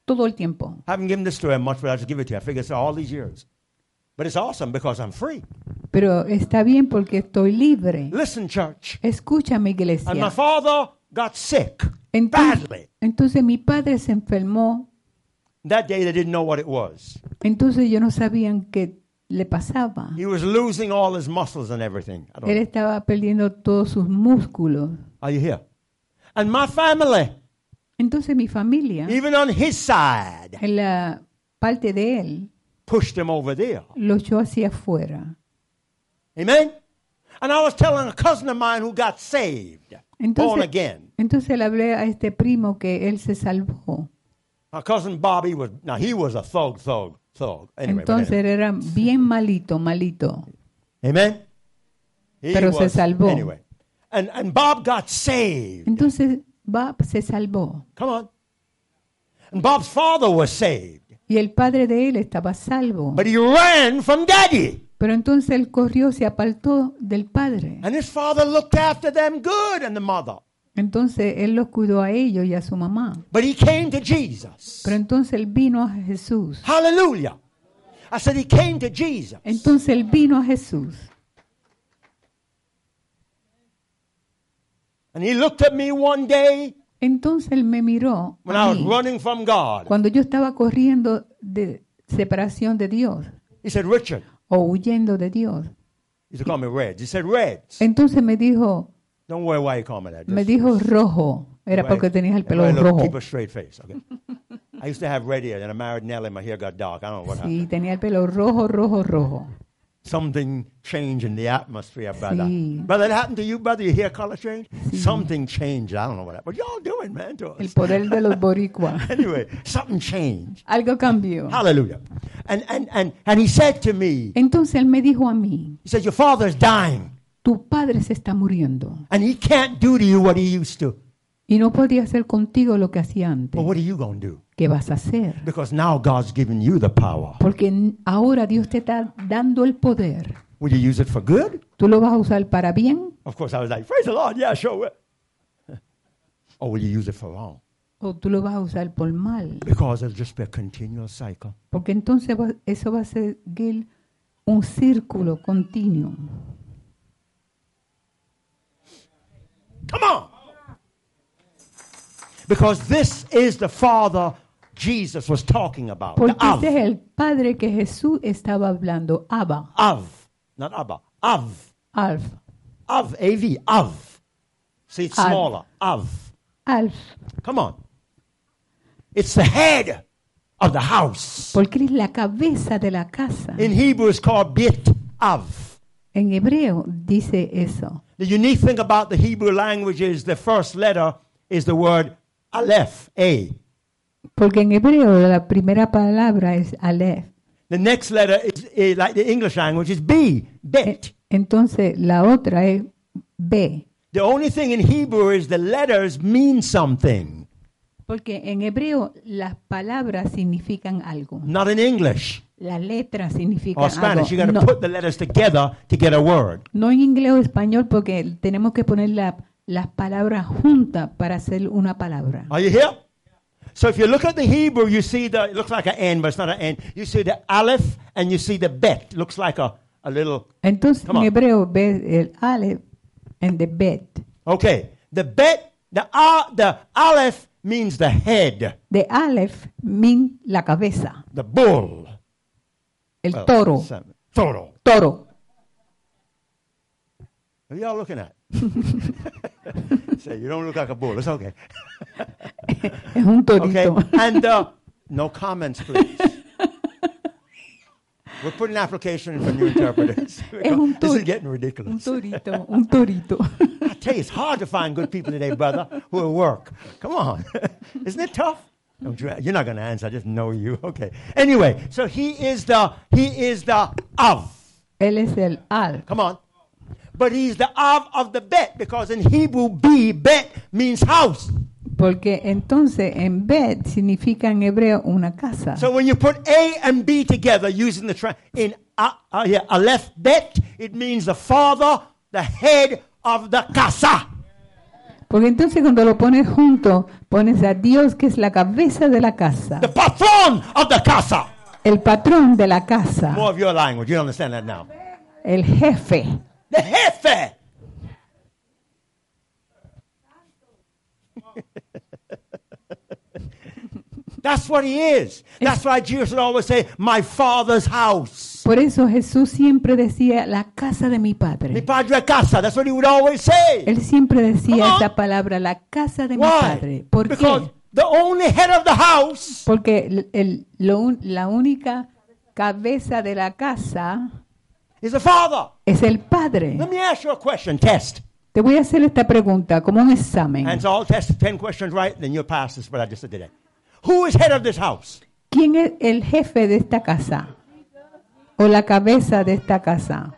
todo el tiempo. I haven't given this story much, but I'll just give it to you. I figure it's all these years. But it's awesome because I'm free. Pero está bien porque estoy libre. Listen, church. Escúchame, And my iglesia. father got sick Entonces, badly. entonces mi padre se enfermó. That day they didn't know what it was. Entonces ellos no sabían qué le pasaba. He was losing all his muscles and everything. I don't Él know. estaba perdiendo todos sus músculos. Are you here? And my family, Entonces mi familia, even on his side, en la parte de él, pushed him over there. lo echó hacia afuera. Amen? And I was telling a cousin of mine who got saved, born Entonces, again. entonces le hablé a este primo que él se salvó. My cousin Bobby he was a thug. Anyway, but Entonces anyway. él era bien malito. Amen? He Pero se salvó. Anyway. And Bob got saved. Entonces Bob se salvó. Come on. And Bob's father was saved. Y el padre de él estaba salvo. But he ran from daddy. Pero entonces él corrió, se apartó del padre. And his father looked after them good and the mother. Entonces él los cuidó a ellos y a su mamá. But he came to Jesus. Pero entonces él vino a Jesús. Hallelujah. I said he came to Jesus. Entonces él vino a Jesús. And he looked at me one day Entonces él me miró when a I was mí, running from God. cuando yo estaba corriendo de separación de Dios He said, Richard, o huyendo de Dios. he used to call me Reds. He said, Reds. Entonces me dijo Don't worry why you call me that. rojo. Era porque tenías el pelo rojo. Keep a straight face. Okay. I used to have red hair, and I married Nellie. My hair got dark. I don't know what happened. Sí, tenía el pelo rojo. Something changed in the atmosphere, brother. Sí. Brother, that happened to you, brother? Your hair color changed? Something changed. I don't know what happened. What y'all doing, man, to El us? poder de los boricuas. Anyway, something changed. Algo cambió. Hallelujah. And he said to me, Entonces él me dijo a mí, he said, your father's dying, tu padre se está muriendo and he can't do to you what he used to. y no podría hacer contigo lo que hacía antes. Well, what are you going to do? ¿Qué vas a hacer? Because now God's given you the power. Porque ahora Dios te está dando el poder. Will you use it for good? ¿Tú lo vas a usar para bien Of course, I was like, praise the Lord, yeah, sure will. Or will you use it for wrong? o tú lo vas a usar por mal? Because it'll just be a continual cycle. Porque entonces eso va a seguir un círculo continuo. Come on. Because this is the Father Jesus was talking about. Porque The ese es el Padre que Jesús estaba hablando. Abba, Av. Not Abba. Av. Alf, Av. A-V. Av. See, it's Av. smaller. Av. Alf. Come on. It's the head of the house. Porque él es la cabeza de la casa. In Hebrew, it's called Bit Av. En hebreo dice eso. The unique thing about the Hebrew language is the first letter is the word Aleph, A. Porque en hebreo la primera palabra es Aleph. The next letter is like the English language, is B, Bet. Entonces la otra es B. The only thing in Hebrew is the letters mean something, Porque en hebreo las palabras significan algo. not in English Las letras significan or Spanish. You got algo. to put the letters together to get a word. No en inglés o español porque tenemos que poner las palabras juntas para hacer una palabra. Are you here? So if you look at the Hebrew, you see it looks like an N, but it's not an N. You see the Aleph and you see the Bet. Looks like a little. Entonces Come en on. hebreo ves el Aleph and the Bet. Okay. The Bet, the Aleph means the head, De Aleph mean la cabeza, the bull. el toro, Toro. toro. What are y'all looking at? Say, you don't look like a bull. It's okay. Es un Okay. torito. And no comments, please. We're putting an application in for new interpreters. Es un This is tor- getting Un ridiculous. torito, un torito. I tell you, it's hard to find good people today, brother, who will work. Come on. Isn't it tough? Don't you, you're not going to answer. I just know you. Okay. Anyway, so he is the Av. Él es el Al. Come on. But he's the Av of the Bet, because in Hebrew, Bet means house. Porque entonces en Bet significa en hebreo una casa. So when you put A and B together using the Aleph Bet, it means the father, the head of the casa. Porque entonces cuando lo pones junto, pones a Dios que es la cabeza de la casa, The patron of the casa. el patrón de la casa, More of your language. You understand that now. el jefe. The jefe. That's what he is. That's why Jesus would always say, my Father's house. Por eso Jesús siempre decía la casa de mi Mi padre. padre casa. That's what he would always say. Él siempre Come decía on. esa palabra, la casa de mi Why? padre. ¿Por Because qué? the only head of the house Porque la única cabeza de la casa is the Father. es el padre. Let me ask you a question. Test. Te voy a hacer esta pregunta como un examen. Answer all test 10 questions right, then you'll pass this, but I just did it. Who is head of this house? ¿Quién es el jefe de esta casa? ¿O la cabeza de esta casa?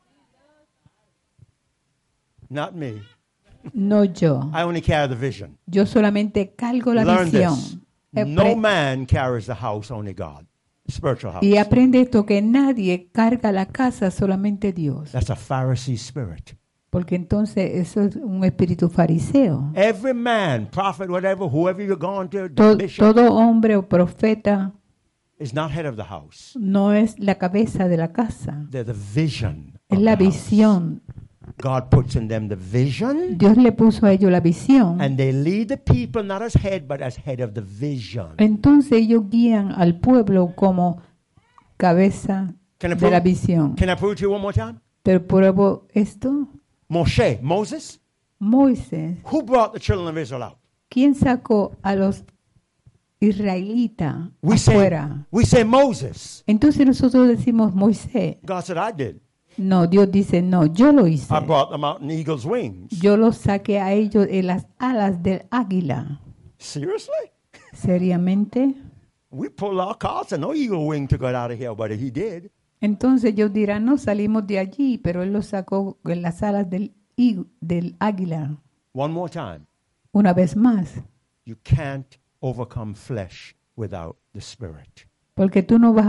Not me. No yo. I only carry the vision. Yo solamente cargo la Learn visión. this. No man carries the house, only God. Spiritual house. Y aprende esto, que nadie carga la casa, solamente Dios. That's a Pharisee spirit. Porque entonces eso es un espíritu fariseo. Every man, prophet, whatever, whoever you're going to, the bishop, Todo hombre o profeta is not head of the house. no es la cabeza de la casa, They're the vision. es of la the house. visión. God puts in them the vision, Dios le puso a ellos la visión. and they lead the people not as head, but as head of the vision. Entonces ellos guían al pueblo como cabeza Can I de la prove, visión. can I prove to you one more time? ¿Te pruebo esto? Moses, Moisés. who brought the children of Israel out? ¿Quién sacó a los israelitas We afuera? say Moses. Entonces nosotros decimos Moisés. God said, I did. No, Dios dice, no, yo lo hice. I brought them out in eagle's wings. Yo los saqué a ellos en las alas del águila. Seriously? Seriamente. We pulled our cards and no eagle wing to get out of here, but he did. Entonces ellos dirán, no salimos de allí, pero él los sacó en las alas del águila. One more time. Una vez más, You can't overcome flesh without the Spirit. porque tú no vas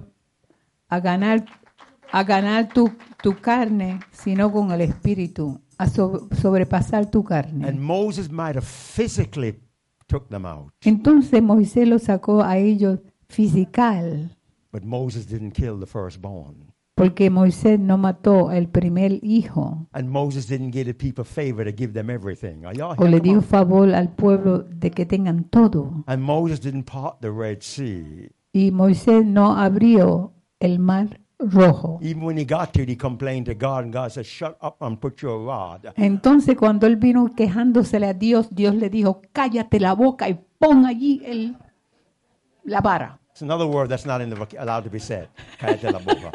a ganar tu carne, sino con el espíritu, a sobrepasar tu carne. And Moses might have physically took them out, Entonces Moisés los sacó a ellos físical, but Moses didn't kill the firstborn. porque Moisés no mató el primer hijo, And Moses didn't give the people favor to give them everything. Are y'all o here? le Come dio on. favor al pueblo de que tengan todo. And Moses didn't part the Red Sea. Y Moisés no abrió el mar rojo. Even when he got to it, he complained to God, and God said, shut up and put your rod. Entonces cuando él vino quejándosele a Dios, Dios le dijo, cállate la boca y pon allí la vara. It's another word that's not allowed to be said. Cállate la boca.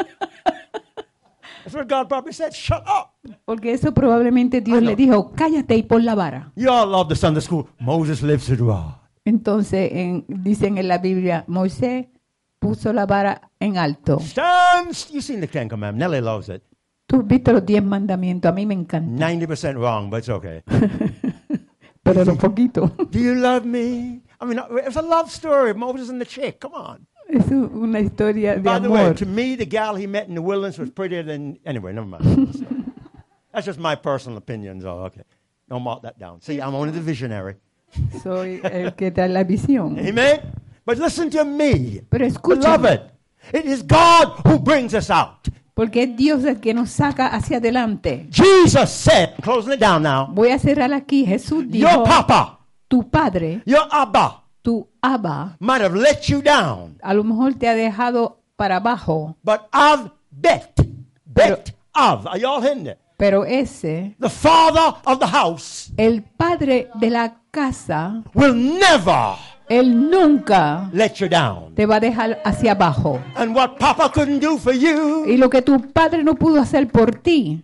That's what God probably said. Shut up. Porque eso probablemente Dios le dijo, cállate y pon la vara. You all love the Sunday school. Moses lifts the rod. Entonces dicen en la Biblia, Moisés puso la vara en alto. Stand. You've seen the Ten Commandments. Nellie loves it. Tú has visto los 10 mandamientos, a mí me encanta, 90% wrong, but it's okay. pero lo poquito. Do you love me? I mean, it's a love story. Moses and the chick. Come on. Es una historia de By the way, amor. to me, the gal he met in the wilderness was prettier than... Anyway, never mind. That's just my personal opinion. So, okay. Don't mark that down. See, I'm only the visionary. Soy el que da la visión. Amen? But listen to me. Pero escúchame, Beloved, it is God who brings us out. porque es Dios el que nos saca hacia adelante. Jesus said, closing it down now, Voy a cerrar aquí. Jesús dijo, your papa, tu padre, your Abba, tu Abba, might have let you down, a lo mejor te ha dejado para abajo, but I've bet of. Are y'all in there? pero ese, The father of the house el padre de la casa, will never él nunca let you down. te va a dejar hacia abajo. And what Papa couldn't do for you, Y lo que tu padre no pudo hacer por ti,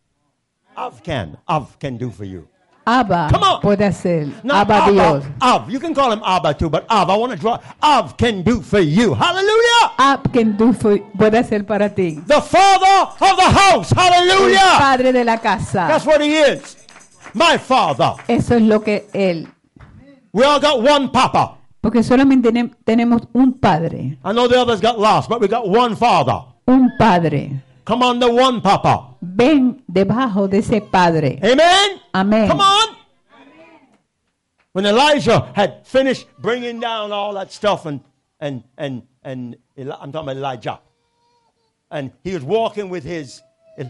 Av can do for you. Abba Come on. puede hacer. Not Abba Dios. Av. You can call him Abba too, but Av, I want to draw. Av can do for you. Hallelujah. Ab can do puede hacer para ti. The father of the house. El Hallelujah. padre de la casa. That's what he is. My father. Eso es lo que él. We all got one Papa. Porque solamente tenemos un padre. I know the others got lost, but we got one father. Un padre. Come on, the one Papa. Ven debajo de ese padre. Amen. Amén. Come on. When Elijah had finished bringing down all that stuff I'm talking about Elijah. And he was walking with his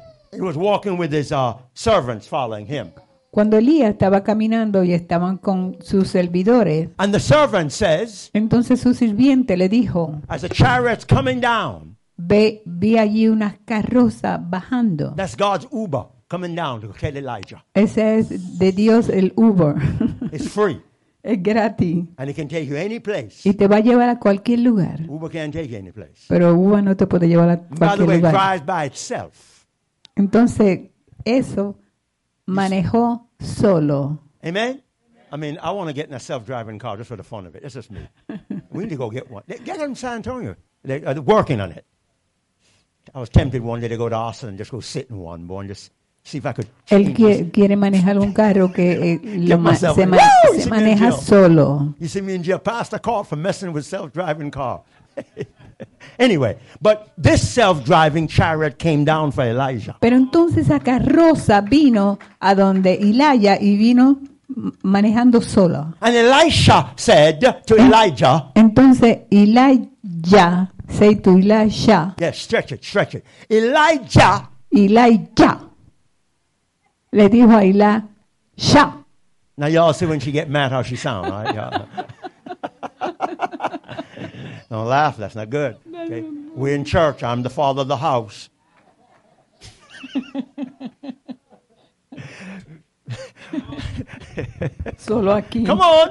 servants following him. Cuando Elías estaba caminando y estaban con sus servidores, And the servant says, entonces su sirviente le dijo, as the chariot's coming down, vi allí unas carrozas bajando. that's God's Uber coming down to kill Elijah. Ese es de Dios el Uber. It's free. Es gratis. And it can take you any place. Y te va a llevar a cualquier lugar. Uber can't take you any place. Pero Uber no te puede llevar a By the cualquier way, it lugar. drives by itself. Entonces, eso manejó solo. Amen? I mean, I want to get in a self-driving car just for the fun of it. It's just me. We need to go get one. Get in San Antonio. They're working on it. I was tempted one day to go to Austin and just go sit in one, boy, and just see if I could Él change this. quiere manejar un carro que myself- se Woo! See me in maneja jail. solo. You see me in jail. Pastor called for messing with self-driving car. Anyway, but this self-driving chariot came down for Elijah. Pero entonces esa carroza vino a donde Elías y vino manejando solo. And Elisha said to Elijah, Entonces Elijah, say to Elisha, yes, stretch it. Elijah le dijo a Elisha. Now y'all see when she get mad how she sound, right? Y'all. Don't laugh, that's not good. Okay? We're in church, I'm the father of the house. Solo aquí. Come on!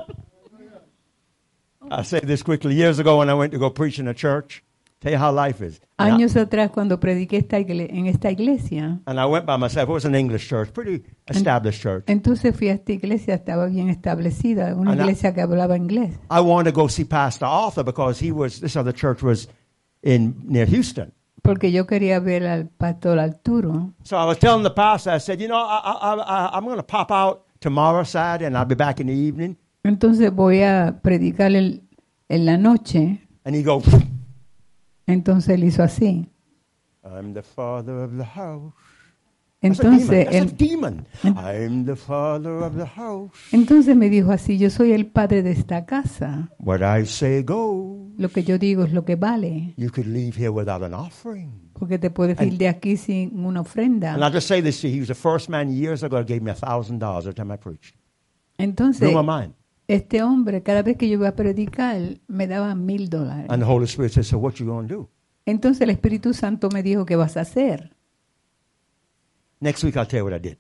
I say this quickly. Years ago when I went to go preach in a church, tell you how life is. Años atrás cuando prediqué en esta iglesia, And I went by myself. It was an English church, pretty established church. entonces fui a esta iglesia, estaba bien establecida, una And I- iglesia que hablaba inglés. I wanted to go see Pastor Arthur because this other church was near Houston. Porque yo quería ver al pastor Arturo. So I was telling the pastor, I said, I'm going to pop out tomorrow, Saturday, and I'll be back in the evening. Entonces voy a predicar en la noche. And he goes, Entonces él hizo así. I'm the father of the house. Entonces That's a él, demon. I'm the father of the house. entonces me dijo así, yo soy el padre de esta casa. What I say go. Lo que yo digo es lo que vale. You could leave here without an offering. Porque te puedes ir de aquí sin una ofrenda. And I'll just say this to you. He was the first man years ago that gave me $1,000 every time I preached. Entonces, Blew my mind. este hombre, cada vez que yo iba a predicar, me daba $1,000. And the Holy Spirit said, so what you going to do? Entonces el Espíritu Santo me dijo, ¿qué vas a hacer? Next week I'll tell you what I did.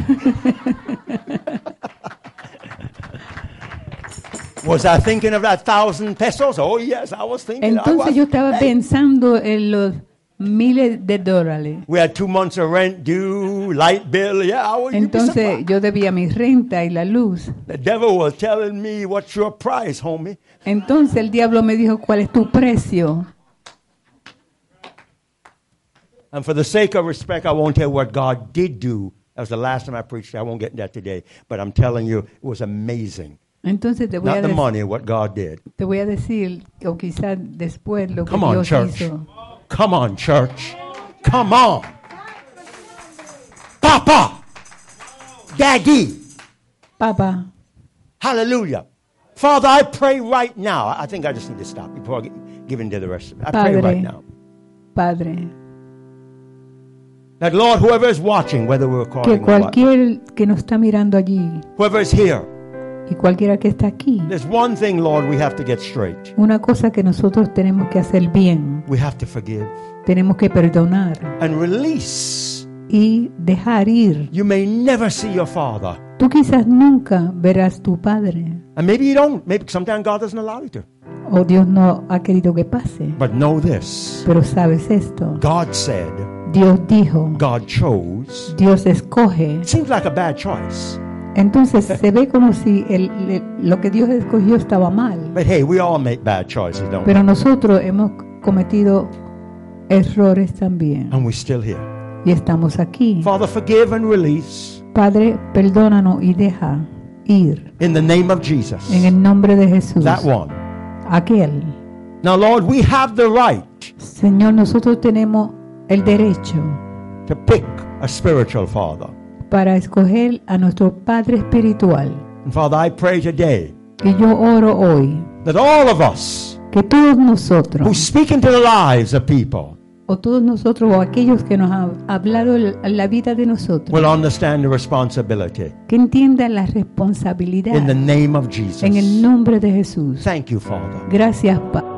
Was I thinking of that 1,000 pesos? Oh, yes, I was thinking. Entonces yo estaba pensando en los miles de dólares. We had 2 months of rent due, light bill. Yeah, you'd be Entonces surprised. yo debía mi renta y la luz. The devil was telling me, what's your price, homie? Entonces el diablo me dijo, ¿cuál es tu precio? And for the sake of respect, I won't tell you what God did do. That was the last time I preached. I won't get into that today. But I'm telling you, it was amazing. Entonces te voy Not the money, what God did. a decir, o quizás después lo que Come on, Dios church. hizo. Come on, church. Come on. Papa. Daddy. Papá, Hallelujah. Father, I pray right now. I think I just need to stop before I give into the rest of it. I pray Padre. right now. Padre, That Lord, whoever is watching, whether we're que recording or what, cualquier que nos está mirando allí whoever is here, y cualquiera que está aquí, there's one thing, Lord, we have to get straight. una cosa que nosotros tenemos que hacer bien, We have to forgive tenemos que perdonar and release. y dejar ir. You may never see your Father. Tú quizás nunca verás tu Padre, And maybe you don't. Maybe sometimes God doesn't allow you to. o Dios no ha querido que pase. But know this. Pero sabes esto, God said, Dios dijo, God chose. Dios escoge. It seems like a bad choice. Entonces se ve como si lo que Dios escogió estaba mal. But hey, we all make bad choices, don't we? Pero nosotros hemos cometido errores también And we're still here. y estamos aquí. Father, forgive and release Padre, perdónanos y deja ir in the name of Jesus. en el nombre de Jesús. That one. Aquel. Now, Lord, we have the right Señor, nosotros tenemos el derecho to pick a spiritual father. para escoger a nuestro Padre espiritual. And Father, I pray today Y yo oro hoy that all of us que todos who nosotros, speak into the lives of people o todos nosotros, o aquellos que nos han hablado la vida de nosotros, will understand the responsibility que entiendan la in the responsabilidad name of en el Jesus. nombre de Jesús. Thank you, Father. Gracias, Padre.